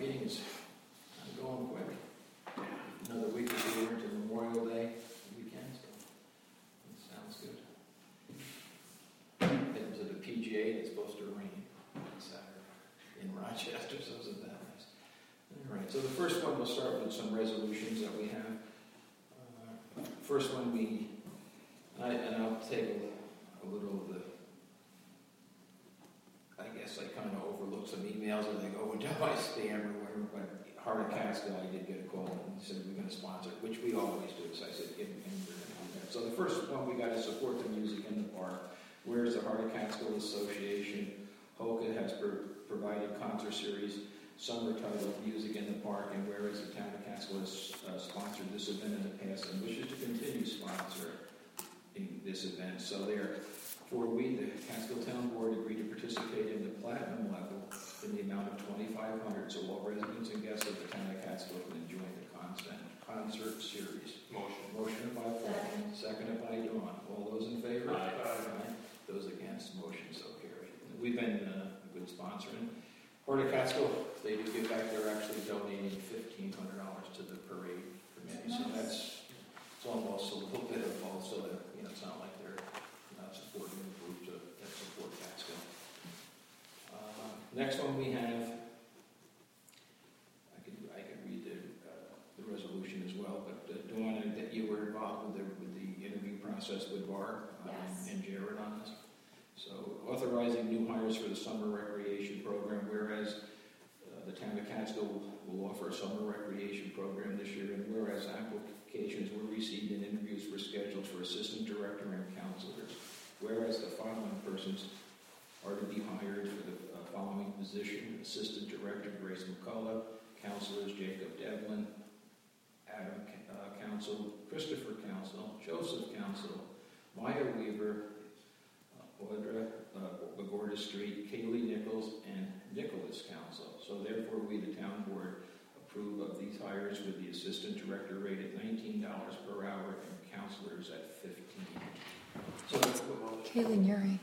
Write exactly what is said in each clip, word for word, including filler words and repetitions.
meeting is going quick. Another week is here to Memorial Day weekend, so it sounds good. Heading to the P G A, and it's supposed to rain on Saturday in Rochester, so isn't that nice? All right, so the first one, we'll start with some resolutions that we have. Uh, first one, we, I, and I'll take a, a little of the, I guess I kind of overlooked some emails and they go into my spam or whatever, but Heart of Catskill, I did get a call and he said we're going to sponsor it, which we always do. So I said, give me, we're going to do that. So the first one, we got to support the music in the park. Whereas the Heart of Catskill Association, HOCA, has pro- provided concert series, summer titled Music in the Park, and whereas the town of Catskill has uh, sponsored this event in the past and wishes to continue sponsoring this event. So there. For we, the Catskill Town Board, agreed to participate in the platinum level in the amount of twenty-five hundred dollars, so all residents and guests of the town of Catskill can enjoy the concert, concert series. Motion. Motion by Paul. Second. Seconded by Dawn. All those in favor? Aye. Aye. Those against, motion so carried. We've been uh, a good sponsor. And Heart of Catskill, they do give back. They're actually donating fifteen hundred dollars to the parade committee. Nice. So that's it's almost a little bit of both, so that, you know, it's not like they're not supporting the group to, that support Catskill. Uh, next one we have, I could I could read the, uh, the resolution as well, but uh, Dawn, that you were involved with the, with the interview process with Barb um, yes. and Jared on this. So authorizing new hires for the summer recreation program, whereas uh, the town of Catskill will, will offer a summer recreation program this year, and whereas applications were received and interviews were scheduled for assistant director and counselors. Whereas the following persons are to be hired for the uh, following position: Assistant Director Grace McCullough, Counselors Jacob Devlin, Adam uh, Council, Christopher Council, Joseph Council, Maya Weaver, uh, Audra uh, Bagorda Street, Kaylee Nichols, and Nicholas Council. So therefore, we, the town board, approve of these hires with the Assistant Director rate at nineteen dollars per hour and counselors at fifteen dollars. So, Kaylee Neri.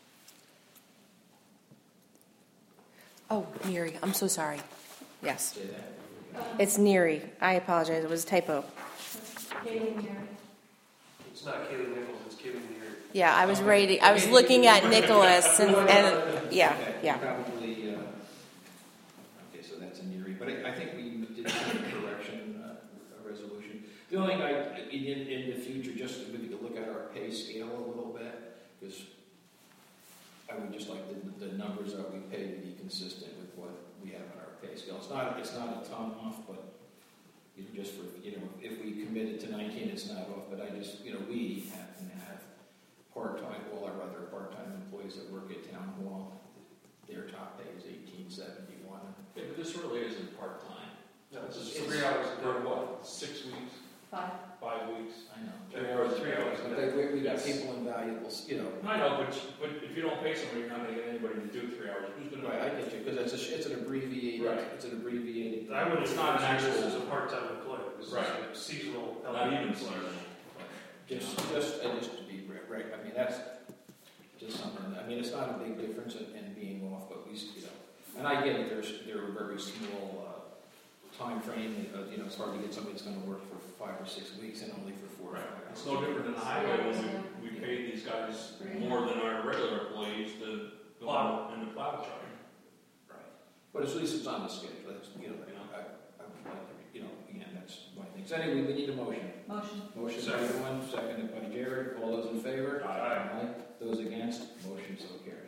Oh, Neary. I'm so sorry. Yes. say that. It's Neary. I apologize. It was a typo. Kaylee Neri. It's not Kaylee Nichols, it's Kaylee Neary. Yeah, I was ready. I was looking at Nicholas and, and yeah, okay, yeah. Probably, uh, okay, so that's a Neary. But I, I think we did a correction, uh, a resolution. The only thing I, in, in the future, just if we could look at our pay scale a little bit, because I would just like the, the numbers that we pay to be consistent with what we have on our pay scale. It's not, it's not a ton off, but you know, just for, you know, if we committed to nineteen, it's not off, but I just, you know, we happen to have part-time, all our other part-time employees that work at Town Hall, their top pay is eighteen seventy-one. Yeah, but this really isn't part-time. No, it's It's just three hours a For day. what, six weeks, Five. five weeks? I know. Three hours, three hours a But day. they, we, we got Yes. people invaluable, you know. I know, but, but if you don't pay somebody, you're not gonna get anybody to do three hours. Who's gonna? Right, I get you, because it's a, it's an abbreviated, Right. it's an abbreviated. I would, It's not an actually, actual- this is a part-time employee, this is Right. a seasonal Not element. even seasonal. Just, just, uh, just to be right, right, I mean, that's just something, I mean, it's not a big difference in, in being off, but we, you know, and I get it, there's, they're a very small, uh, time frame, uh, you know, it's hard to get somebody that's gonna work for five or six weeks and only for four or Right. five hours. It's no different than the highway when we, we pay these guys more than our regular employees to go out in the plow truck. Right, but at least it's on the schedule, that's, you know, I, I would like to, you know, again, that's my thing. So anyway, we need a motion. Motion. Motion by everyone, seconded by Jared. All those in favor? Aye. Those against? Motion so carried.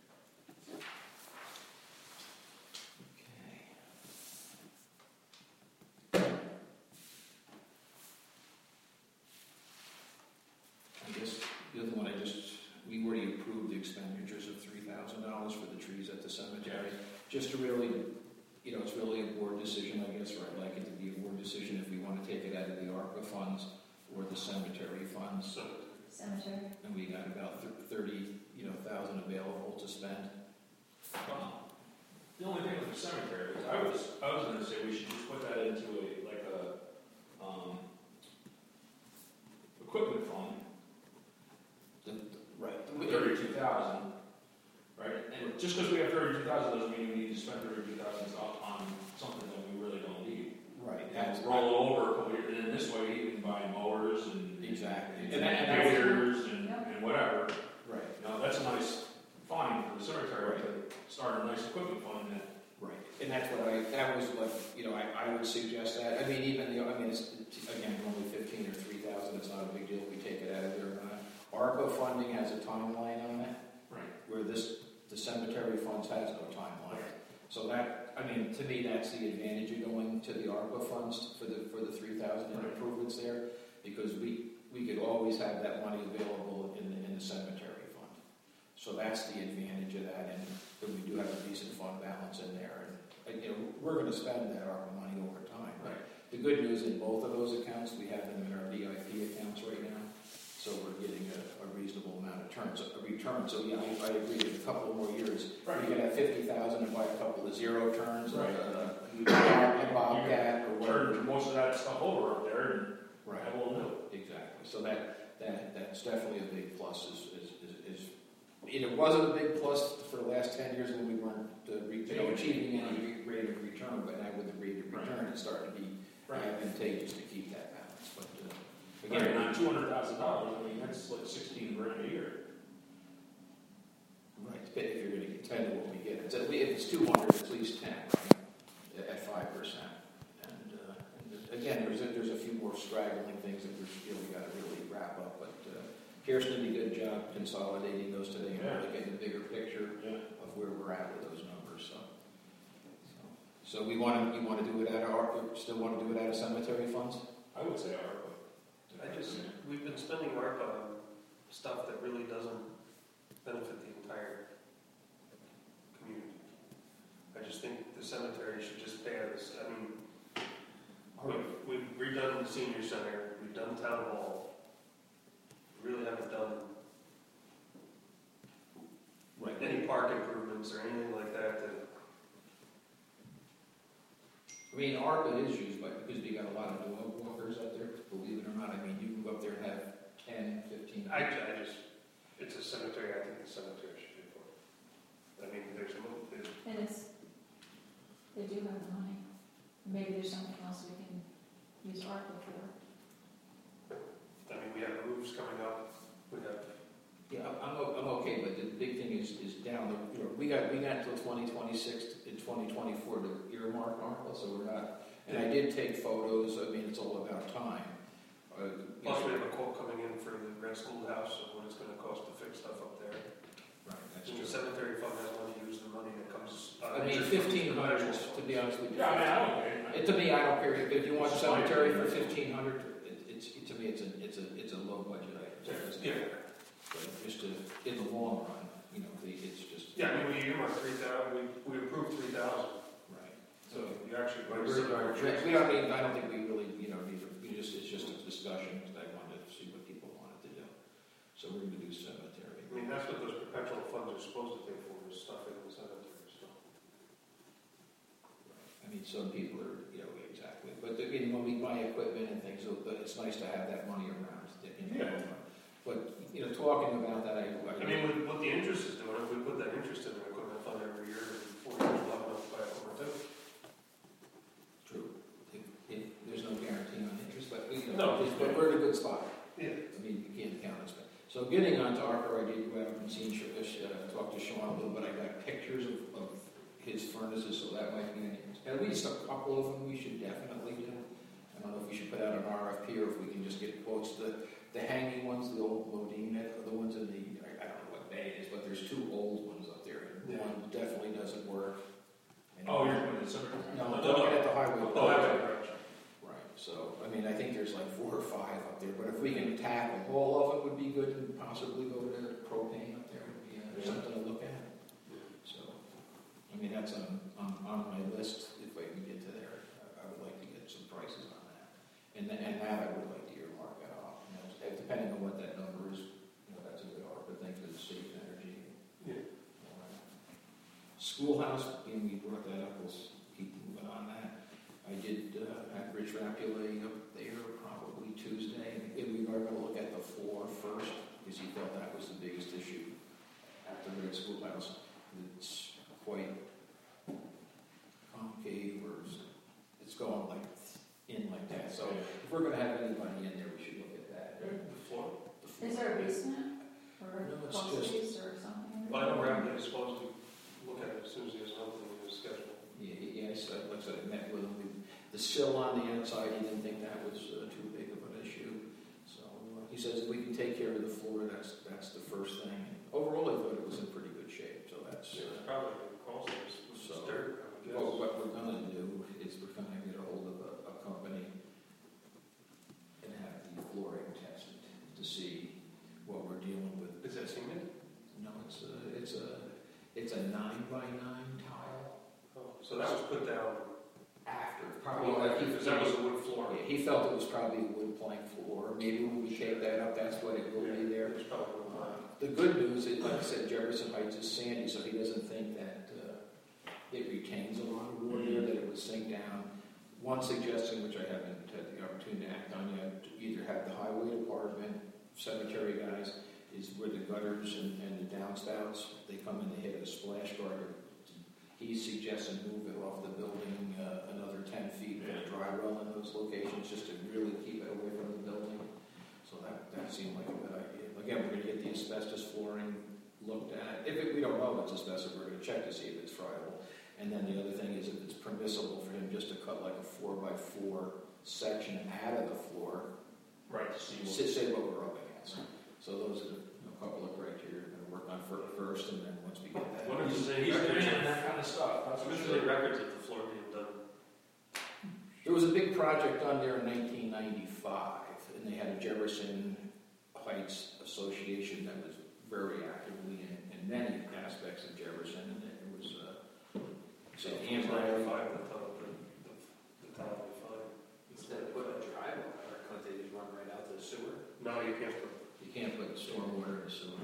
Okay. I guess the other one, I just, we already approved the expenditures of three thousand dollars for the trees at the cemetery. Just to really, you know, it's really a board decision, I guess, or I'd like it to be a board decision if we want to take it out of the ARPA funds or the cemetery funds. So, Cemetery. And we got about thirty, you know, thousand available to spend. Wow. The only thing with the cemetery is, I was, I was gonna say we should just put that into a, like a, um, equipment fund, The- the- Right. thirty-two thousand, right? And just because we have thirty-two thousand doesn't mean we need to spend thirty-two thousand on something roll it over, a couple years, and then this way you can buy mowers and. Exactly. And And that- and that was- graders and, Yep. and whatever. Right, You know, that's a nice find for the cemetery to start a nice equipment fund that. right. And that's what I, that was what, you know, I, I would suggest that. I mean, even, the I mean, it's, it's, again, only fifteen or three thousand, it's not a big deal if we take it out of there or not. ARPA funding has a timeline on it, Right. where this, the cemetery funds has no timeline. So that, I mean, to me, that's the advantage of going to the ARPA funds for the, for the three thousand Right. improvements there, because we, we could always have that money available in the, in the cemetery fund. So that's the advantage of that, and that we do have a decent fund balance in there, and, and, you know, we're gonna spend that ARPA money over time. Right. The good news in both of those accounts, we have them in our V I P accounts right now, so we're getting a, a reasonable amount of turns, a return, so yeah, I, I agree, in a couple of more years, Right. we could have fifty thousand and buy a couple of zero turns, Right. like a, You a Bobcat or whatever. turn most of that stuff over up there and Right, have a little new. exactly, so that, that, that's definitely a big plus, is, is, is, is, and it wasn't a big plus for the last ten years when we weren't, uh, re- you know, achieving any rate of return, but now with the rate of return, it's starting to be advantageous to keep that balance, but, uh, Again, again, on two hundred thousand dollars, I mean, that's like sixteen grand a year. right, if you're gonna get ten of what we get, it's at least, if it's two hundred, it's at least ten, right, at five percent. And, uh, and again, there's a, there's a few more straggling things that we're, you know, we gotta really wrap up, but, uh, Kirsten did a good job consolidating those today and really getting a bigger picture Yeah. of where we're at with those numbers, so. So, so we wanna, we wanna do it out of our, we still wanna do it out of cemetery funds? I would say ARPA. I just, we've been spending ARPA on stuff that really doesn't benefit the entire community. I just think the cemetery should just pay us, I mean, we've, we've redone the senior center, we've done town hall. We really haven't done Right. any park improvements or anything like that that. I mean, ARPA is used, but because we got a lot of dog walkers up there, believe it or not, I mean, you can go up there and have ten, fifteen. I, I just, it's a cemetery, I think the cemetery should pay for it. I mean, there's a, mo- there's, And it's, they do have the money. Maybe there's something else we can use ARPA for. I mean, we have roofs coming up, we have, Yeah, I'm, I'm o- I'm okay, but the big thing is, is down, the you know, we got, we got until twenty twenty-six and twenty twenty-four to earmark ARPA, so we're not, and I did take photos, I mean, it's all about time. Uh, you plus we know, have a quote coming in for the Red Schoolhouse of what it's gonna cost to fix stuff up there. Right, that's And true. the cemetery fund has money to use the money that comes. out I of mean, the- fifteen hundred, to be honest with you. Yeah, I mean, I don't care. It, to me, I don't care, if you want cemetery for fifteen hundred, it, it's, to me, it's a, it's a, it's a low budget item. So it's- Yeah, But just to, in the long run, you know, the, it's just. yeah, I mean, we earmarked three thousand, we, we approved three thousand, Right. so you actually. But we're, we're- we don't need, I don't think we really, you know, need, to- we just, it's just a discussion, because I wanted to see what people wanted to do. So we're gonna do cemetery. I mean, that's what those perpetual funds are supposed to pay for, is stuff in the cemetery, so. I mean, some people are, you know, exactly, but, I mean, when we buy equipment and things, it's nice to have that money around, in the long run. But, you know, talking about that, I. I mean, with what the interest is doing, if we put that interest in the equipment fund every year, in four years, we'll have enough to buy a Hummer too. True. If, if, there's no guarantee on interest, but, you No. know, but we're in a good spot. Yeah. I mean, you can't count on it. So getting on to ARPA, I did go out and see, uh, talk to Sean a little bit, I got pictures of, of his furnaces, so that might be, at least a couple of them we should definitely do. I don't know if we should put out an R F P or if we can just get quotes. The, the hanging ones, the old Modine, the ones in the, I, I don't know what bay it is, but there's two old ones up there. Yeah. One definitely doesn't work. And- Oh, you're putting the cemetery? No, I'm looking at the highway. Oh, that's right. Right, so, I mean, I think there's like four or five up there, but if we can tackle all of it would be good, and possibly go to propane up there would be uh, Yeah. something to look at. So, I mean, that's on, on, on my list, if I can get to there, I, I would like to get some prices on that. And, tha- and that I would like to earmark it off, you know, depending on what that number is, you know, that's a good ARPA thing, because it saves energy. Yeah. Uh, Schoolhouse, and we brought that up, we'll s- keep moving on that. I did uh, have Rich Rapulé up there probably Tuesday, and we are going to look at the floor first, because he felt that was the biggest issue at the Red Schoolhouse. It's quite concave, or it's- it's going like in like we're gonna have anybody in there, we should look at that. The floor? The floor. Is there a basement or No, it's closets or something? Well, I know Rapid is supposed to look at it as soon as he has an opening in his schedule. Yeah, he- yeah, I said, like I said, I met with him. We- The sill on the outside, he didn't think that was uh, too big of an issue. So uh, he says if we can take care of the floor, that's, that's the first thing. And overall, I thought it was in pretty good shape, so that's, It's uh, probably going to cost us So, dirt, I would guess. well, what we're gonna do is we're gonna get a hold of a, a company and have the flooring tested to see what we're dealing with. Is that cement? No, it's a, it's a, it's a nine by nine tile. Oh, so that was put down. After, probably, Well, like he, because that was a wood floor. yeah, he felt it was probably a wood plank floor. Maybe when we take that up, that's what it will be there. It's probably wood Uh, plank. The good news is, like I said, Jefferson Heights is sandy, so he doesn't think that uh, it retains a lot of water there, that it would sink down. One suggestion, which I haven't had the opportunity to act on yet, to either have the highway department, cemetery guys, is where the gutters and, and the downspouts, they come in to hit a splash guard. He's suggesting move it off the building uh, another ten feet with a dry well in those locations, just to really keep it away from the building. So that, that seemed like a good idea. Again, we're gonna get the asbestos flooring looked at. If it, we don't know if it's asbestos, we're gonna check to see if it's friable. And then the other thing is if it's permissible for him just to cut like a four by four section out of the floor, Right, to see what. say, say what we're up against. So those are you know, a couple of criteria we're gonna work on fir- first, and then once we get that. What is the He's records doing of- that kind of stuff, that's for What is sure. the records of the floor being done? There was a big project done there in nineteen ninety-five, and they had a Jefferson Heights Association that was very actively in, in many aspects of Jefferson, and it was, uh, so Ann Bradley. Five, the top, the, the, the top of the five. Instead of putting a driveway, or couldn't they just run right out to the sewer? No, you can't put. You can't put stormwater in the sewer.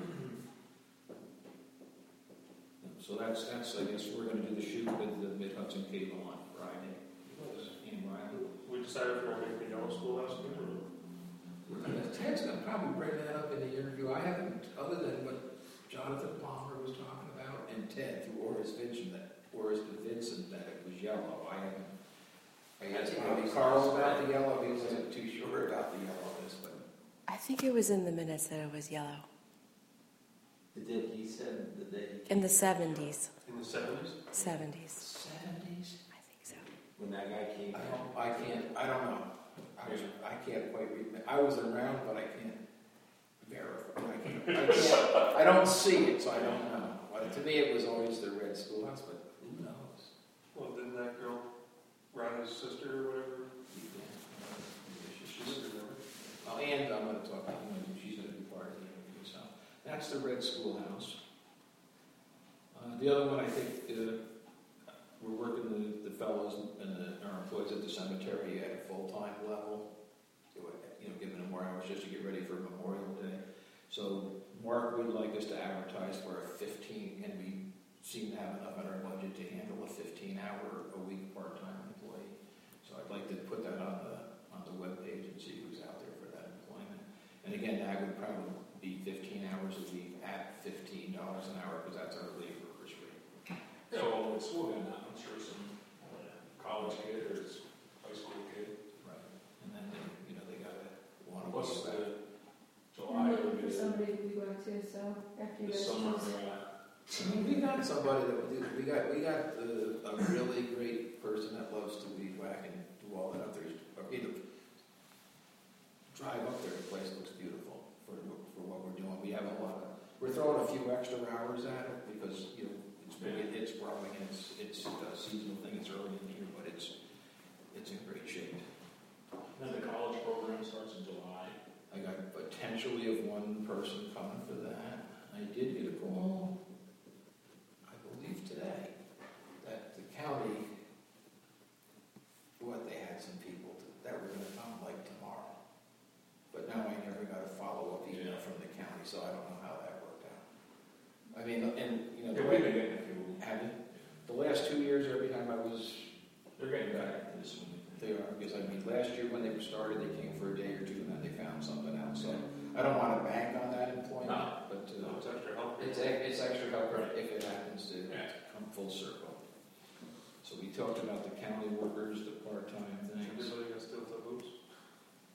So that's, that's, I guess, we're gonna do the shoot with the Mid Hudson Cable on Friday. Ann Riley. We decided if we're going to make the yellow schoolhouse again, or? We're gonna, Ted's gonna probably bring that up in the interview. I haven't, other than what Jonathan Palmer was talking about, and Ted through Oris Vincent, that, Oris Vincent, that it was yellow. I haven't, I asked Bobby Carl about the yellow, he wasn't too sure about the yellowness, but. I think it was in the minutes that it was yellow. Did he said that they In the seventies. In the seventies? seventies. Seventies? I think so. when that guy came? I don't, I can't, I don't know. I was, I can't quite read, I was around, but I can't verify, I can't, I can't, I don't see it, so I don't know. But to me, it was always the red schoolhouse, but who knows? Well, didn't that girl, Ronnie's sister or whatever, she lived there? Oh, and I'm gonna talk, you know, she's gonna be part of the interview, so. That's the red schoolhouse. Uh, the other one, I think, uh, we're working the, the fellows and the, our employees at the cemetery at a full-time level. You know, giving them more hours just to get ready for Memorial Day. So Mark would like us to advertise for a fifteen, and we seem to have enough in our budget to handle a fifteen-hour a week part-time employee. So I'd like to put that on the on the webpage and see who's out there for that employment. And again, that would probably be fifteen hours a week at fifteen dollars an hour, because that's our laborer's rate. So, well, it's school guy now, I'm sure some uh, college kid or s- high school kid. Right. And then they, you know, they gotta want to. What's the I'm July? looking for maybe somebody to be back too, so after you The guys summer, choose. uh, We got somebody that would do, we got, we got uh, a really great person that loves to weed whack and do all that up there. Either drive up there, the place looks beautiful for, for what we're doing. We have a lot of, we're throwing a few extra hours at it because, you know, it's, it- it's growing and it's, it's a seasonal thing, it's early in the year, but it's, it's in great shape. Then the college program starts in July. I got potentially of one person coming for that. I did get a call, I believe today, that the county, what, they had some people that were gonna come like tomorrow. But now I never got a follow-up email from the county, so I don't know how that worked out. I mean, and, you know, Yeah, the we've way, been getting a few. have you? The last two years, every time I was, They're getting back this one. they are, because I mean, last year when they started, they came for a day or two, and then they found something else, so I don't wanna bank on that employment, No. but, No, uh, it's extra help. it's, e- it's extra help Right. if it happens to Yeah. come full circle. So we talked about the county workers, the part-time things. Everybody got steel toe boots?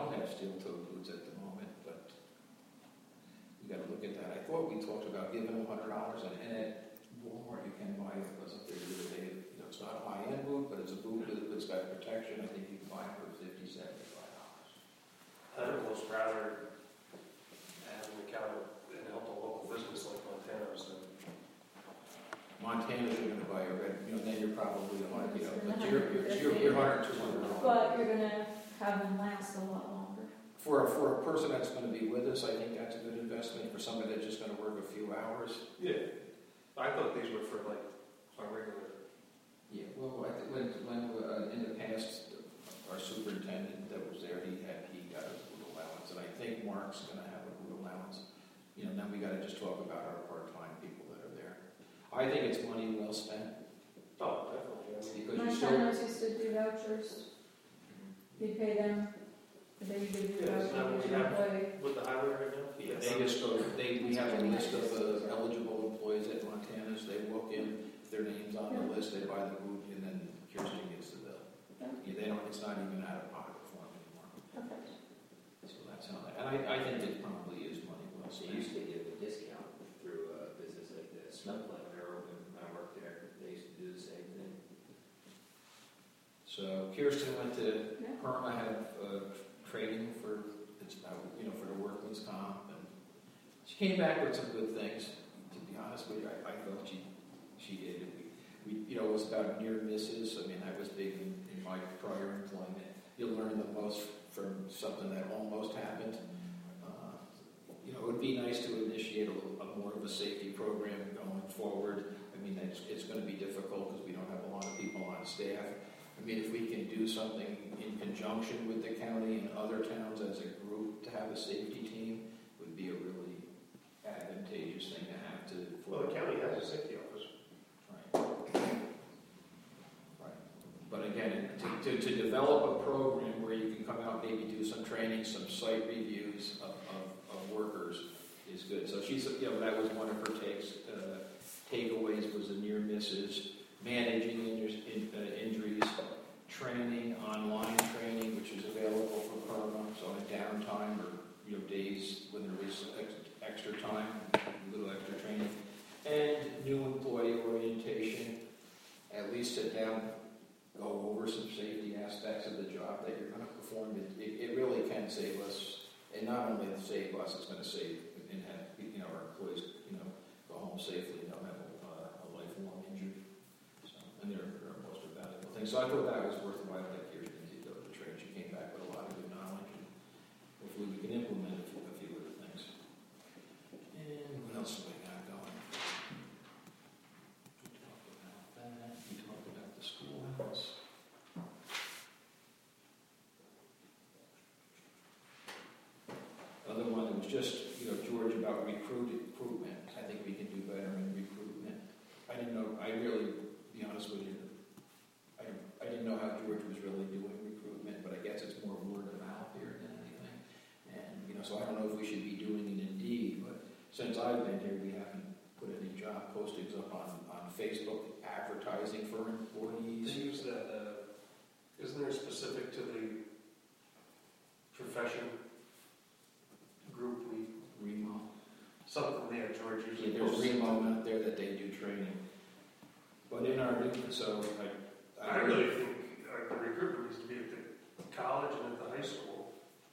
don't have steel-toed boots at the moment, but you gotta look at that. I thought we talked about giving them a hundred dollars, and and at Walmart you can buy it, wasn't there the other day? You know, it's not a high-end boot, but it's a boot with, it's got protection. I think you can buy it for fifty, seventy-five dollars. I'd almost rather have an account and help a local business like Montana's than. Montana's, you're gonna buy a red, you know, then you're probably a hundred, you know, but you're, you're, you're, you're hundred, two hundred dollars. But you're gonna have them last a lot longer. For, for a person that's gonna be with us, I think that's a good investment. For somebody that's just gonna work a few hours. Yeah. I thought these were for like our regular. Yeah, well, I think when, when, uh, in the past, our superintendent that was there, he had, he got a boot allowance, and I think Mark's gonna have a boot allowance. You know, now we gotta just talk about our part-time people that are there. I think it's money well spent, Oh, definitely. I mean, because My you still, friends used to do vouchers. You'd pay them, and they would give you Yeah, isn't that what vouchers we to have? employ. with the highway right now? yeah, they just go, they, we have a list of uh, eligible employees at Montana's, they walk in, if their name's on the list, they buy the boot, and then Kirsten gets the bill. Yeah. Yeah, they don't, it's not even out of pocket for them anymore. Perfect. So that's how that, and I, I think it probably is money well They spent. used to give a discount through a business like this, Snowflake, when they were open, when I worked there, they used to do the same thing. So Kirsten went to, Yeah. Perma had uh, training for, it's about, you know, for the workman's comp, and she came back with some good things. To be honest with you, I, I thought she, she did. We, we, you know, it was about near misses. I mean, that was big in, in my prior employment. You'll learn the most from something that almost happened. Uh, you know, it would be nice to initiate a, little, a more of a safety program going forward. I mean, it's, it's going to be difficult because we don't have a lot of people on staff. I mean, if we can do something in conjunction with the county and other towns as a group to have a safety team, would be a really advantageous thing to have to. Well, the county has a safety officer. Right. Right. But again, to, to, to develop a program where you can come out, maybe do some training, some site reviews of, of, of workers is good. So she's, you know, that was one of her takes, uh, takeaways was the near misses, managing injuries, in, uh, injuries, training, online training, which is available for Perma, so in downtime or, you know, days when there is ex- extra time, a little extra training, and new employee orientation, at least sit down, go over some safety aspects of the job that you're going to perform. It, it, it really can save us, and not only save us, it's going to save and have, you know, our employees, you know, go home safely and don't have a, uh, a lifelong injury. So, and there are most are valuable things. So I thought that was worthwhile that Kirsten did go to the training. She came back with a lot of good knowledge, and hopefully we can implement a few, a few of the things. And what else have we got going? We talked about that. We talked about the schoolhouse. Other one that was just, you know, George, about recruit, recruitment. I think we can do better in recruitment. I didn't know, I really, to be honest with you, I, I didn't know how George was really doing recruitment, but I guess it's more word of mouth here than anything. And, you know, so I don't know if we should be doing it Indeed, but since I've been here, we haven't put any job postings up on, on Facebook advertising for employees. They use that, uh, isn't there specific to the profession group we, Remo. something there, George Yeah, usually there's posts. Remo out there that they do training. But in our new, so I, I really think our the recruiter needs to be at the college and at the high school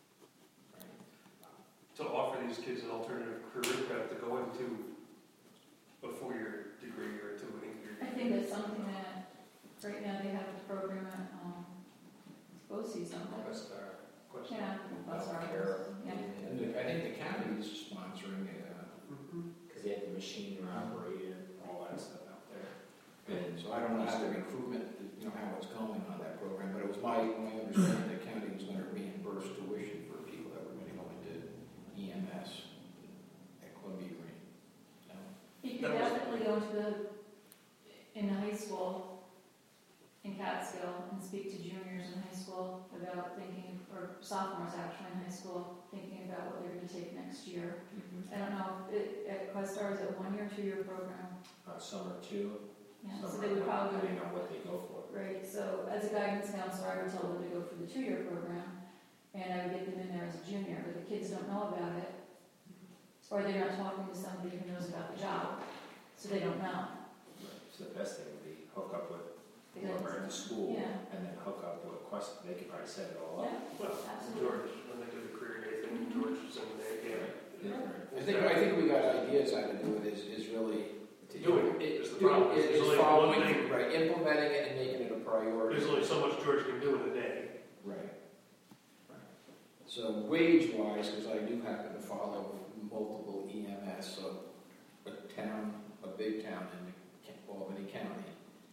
to offer these kids an alternative career path to go into a four-year degree or to an eight-year I degree. think that's something that, right now, they have a program at, um, BOCES, don't they? That's our question. Yeah, that's our, Healthcare. yeah. And the- I think the county is sponsoring it. Uh, Because they have the machine operated, all that stuff out there. and so I don't know how the recruitment, you know, how it's going on that program, but it was my, my understanding the county was going to reimburse tuition for people that were going to go into E M S at Columbia Green. No? You could definitely go to the, in the high school, in Catskill, and speak to juniors in high school about thinking, or sophomores actually in high school, thinking about what they're going to take next year. I don't know, it, at Questar, is it one year, two year program? Uh, summer two. Yeah, so summer they would one, probably, depending on what they go for. right, so as a guidance counselor, I would tell them to go for the two year program. and I would get them in there as a junior, but the kids don't know about it, or they're not talking to somebody who knows about the job, so they don't know. So the best thing would be hook up with Because- whoever in the school, Yeah. and then hook up with Quest, they could probably set it all up. Yeah, Well, absolutely. George, when they did the career day thing, George was in there, yeah. Yeah. I think, I think we got ideas how to do it is, is really. to Doing it it- is the doing problem. it There's is only following, one thing. right, implementing it and making it a priority. There's only so much George can do in a day. Right. Right. So wage-wise, because I do happen to follow multiple E M S, so a town, a big town in Albany County,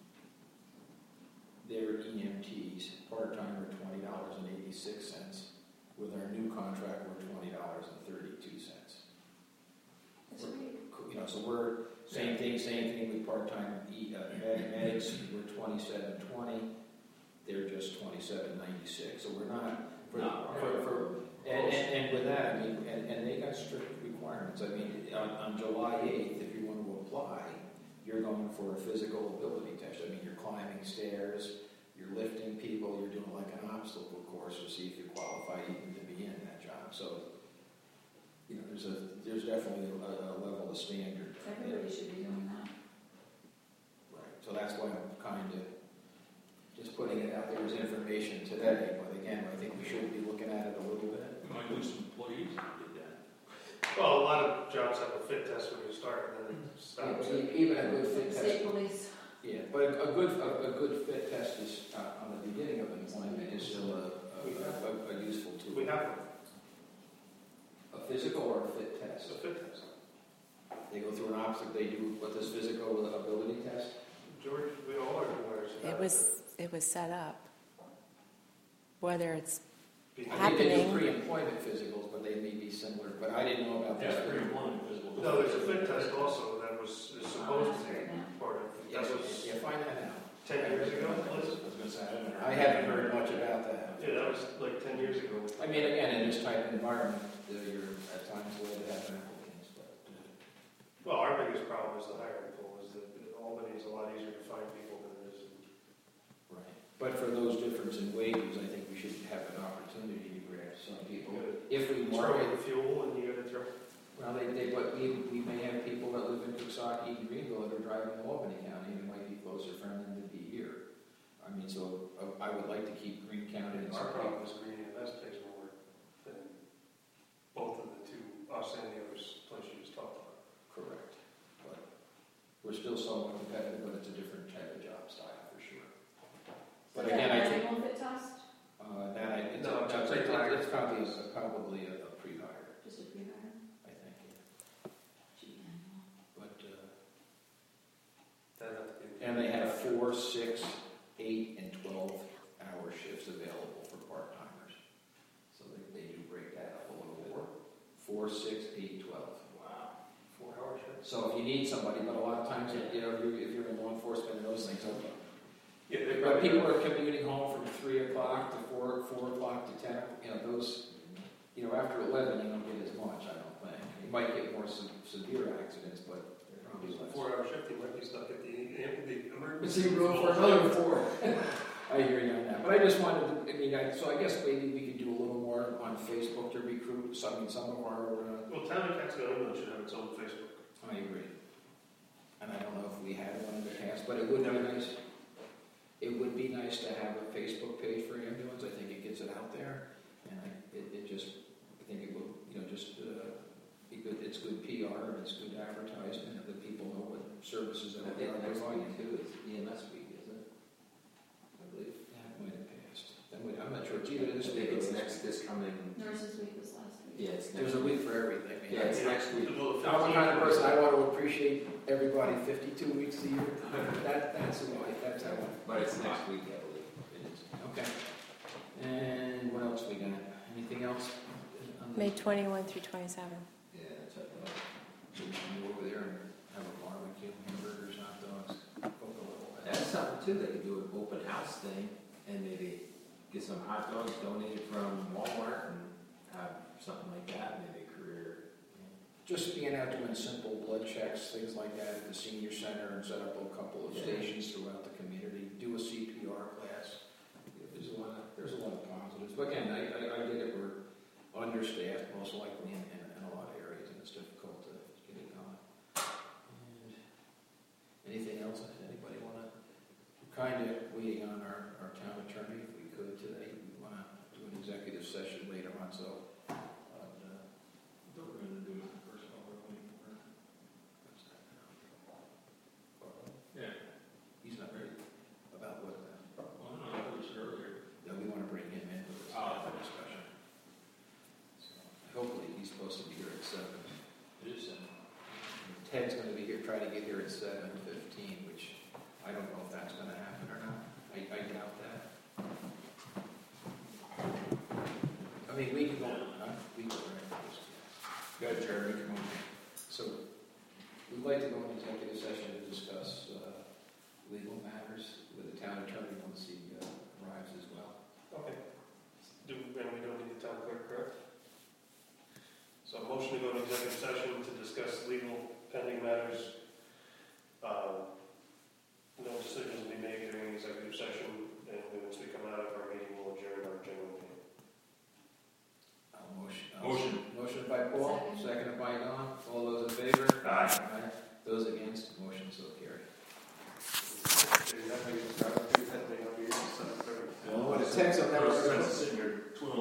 their E M Ts, part-time are twenty dollars and eighty-six cents. With our new contract, we're twenty dollars and thirty-two cents. That's great. You know, so we're, same thing, same thing with part-time e, uh, med- medics, we're twenty-seven twenty, they're just twenty-seven ninety-six, so we're not, for, Not for, for, and, and, and with that, I mean, and, and they got strict requirements, I mean, on, on July eighth, if you want to apply, you're going for a physical ability test, I mean, you're climbing stairs, you're lifting people, you're doing like an obstacle course to see if you qualify even to be in that job, so, you know, there's a, there's definitely a, a level of standard. Everybody should be doing that. Right, so that's why I'm kind of just putting it out there as information today, but again, I think we should be looking at it a little bit. We might lose some employees if we did that. Well, a lot of jobs have a fit test when you start, and then it stops. E- Even a good fit test, State police. yeah, but a a good, a, a good fit test is, uh, on the beginning of employment is still a, a, a, a useful tool. We have A physical or a fit test? a fit test. They go through an obstacle, they do what this physical ability test? George, we all are aware. It was, it was set up. Whether it's, I think they do Happening. pre-employment physicals, but they may be similar, but I didn't know about this. Yeah, pretty one physical. No, there's a fit test also that was, is supposed to be Yeah. part of, Yeah, that was yeah, find that out. ten years ago, Liz? I was gonna say, I haven't heard. I haven't heard much about that. Yeah, that was like ten years ago. I mean, again, in this type of environment, uh, you're at times glad to have applicants, but, uh, Well, our biggest problem is the hiring pool, is that Albany is a lot easier to find people than it is. in- right. But for those difference in wages, I think we should have an opportunity to grab some people. You If we gotta throw market, in fuel and you gotta throw, well, they, they, but we, we may have people that live in Coxsackie and Greenville that are driving to Albany County, and it might be closer for them to be here. I mean, so uh, I would like to keep Green County and our some problem is Green and West pays more than both of the two, us and the other place you just talked about. correct. But we're still somewhat competitive, but it's a different type of job style for sure. But So again, I that think, annual fit test, uh, that, I- it's, No, a- it's it's, a pre-hire. it's probably, a- probably a, a pre-hire, just a pre-hire, I think. gee, annual. But, uh, That'd have to be. and they have four, six, eight, and twelve hour shifts available for part-timers. So they, they do break that up a little bit. Four, six, eight, twelve. Wow. Four hour shift? So if you need somebody, but a lot of times, you know, if you're, if you're in law enforcement and those things, okay. Yeah, they But probably. people are commuting home from three o'clock to four, four o'clock to ten, you know, those, you know, after eleven, you don't get as much, I don't think. You might get more se- severe accidents, but probably less. Four hour shift, you might be stuck at the, the But emergency. see, room for another four. I hear you on that, but I just wanted to, I mean, I, so I guess maybe we could do a little more on Facebook to recruit some, I mean, some of our, uh, Well, Town of Catskill England should have its own Facebook. I agree. And I don't know if we had one in the past, but it would be nice. It would be nice to have a Facebook page for ambulance. I think it gets it out there, and I, it, it just, I think it will, you know, just uh, be good. It's good P R and it's good advertisement, and that people know what services that I they think are next providing. week too is E M S week, isn't it? I believe. Yeah, it might have passed. Then we, I'm not sure. It's either I this think week or it's this next, this coming, Nurses week was last week. yeah, it's next. There's a week for everything. Yeah, it's next week. I'm the kind of person I want to appreciate everybody fifty-two weeks a year. That, that's why, that's how I. But it's next week, I believe. It is. Okay. And what else we got? Anything else? on the- May twenty-one through twenty-seven. Yeah, that's what. So we can go over there and have a barbecue, hamburgers, hot dogs, cook a little. That's something too, they could do an open house thing and maybe get some hot dogs donated from Walmart and have something like that, maybe a career. Just being out doing simple blood checks, things like that at the senior center, and set up a couple of Yeah. stations throughout the community. Do a C P R class. There's a lot of, there's a lot of positives. But again, I, I, I get it most likely in, in, in a lot of areas, and it's difficult to get it going. And anything else? Anybody want to? We're kind of waiting on our, our town attorney, if we could today. We want to do an executive session later on, so. Uh, I thought we were gonna do it in person, we're waiting for. what's that now? Yeah. He's not ready. About what? uh, Well, I don't know, I was earlier. That we want to bring him in with this Oh. for discussion. So, hopefully, he's supposed to be here at seven. It is, uh, Ted's going to be here, try to get here at seven fifteen, which I don't know if that's going to happen or not. I, I doubt that. I mean, we can go, huh? We can go right now. Go ahead, Jeremy, come on. So, we'd like to go into executive session to discuss uh, legal matters with the town attorney once he uh, arrives as well. Okay. Do, and we don't need the town clerk, correct? So motion to go to executive session to discuss legal pending matters. Um, No decisions will be made during executive session, and once we come out of our meeting, we'll adjourn our general meeting. Uh, motion. uh, Motion. Motion by Paul, Second. seconded by Don. All those in favor? Aye. Those against, motion so carried. Is that how you start? I think that may not be seven thirty. Well, what it takes, I'll never- Sitting here twiddling